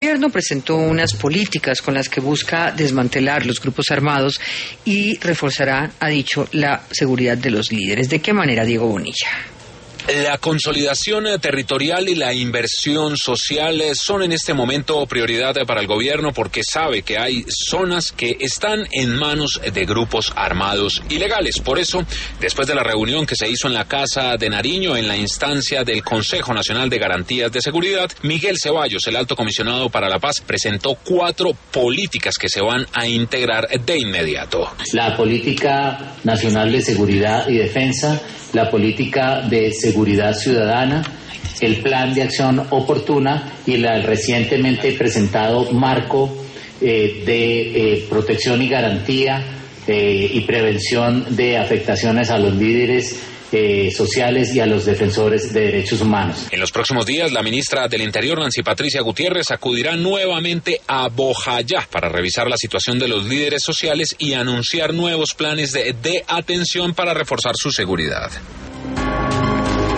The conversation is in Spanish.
El gobierno presentó unas políticas con las que busca desmantelar los grupos armados y reforzará, ha dicho, la seguridad de los líderes. ¿De qué manera, Diego Bonilla? La consolidación territorial y la inversión social son en este momento prioridad para el gobierno porque sabe que hay zonas que están en manos de grupos armados ilegales. Por eso, después de la reunión que se hizo en la Casa de Nariño, en la instancia del Consejo Nacional de Garantías de Seguridad, Miguel Ceballos, el alto comisionado para la paz, presentó 4 políticas que se van a integrar de inmediato. La política nacional de seguridad y defensa, la política de seguridad ciudadana, el plan de acción oportuna y el recientemente presentado marco de protección y garantía y prevención de afectaciones a los líderes sociales y a los defensores de derechos humanos. En los próximos días, la ministra del Interior, Nancy Patricia Gutiérrez, acudirá nuevamente a Bojayá para revisar la situación de los líderes sociales y anunciar nuevos planes de atención para reforzar su seguridad.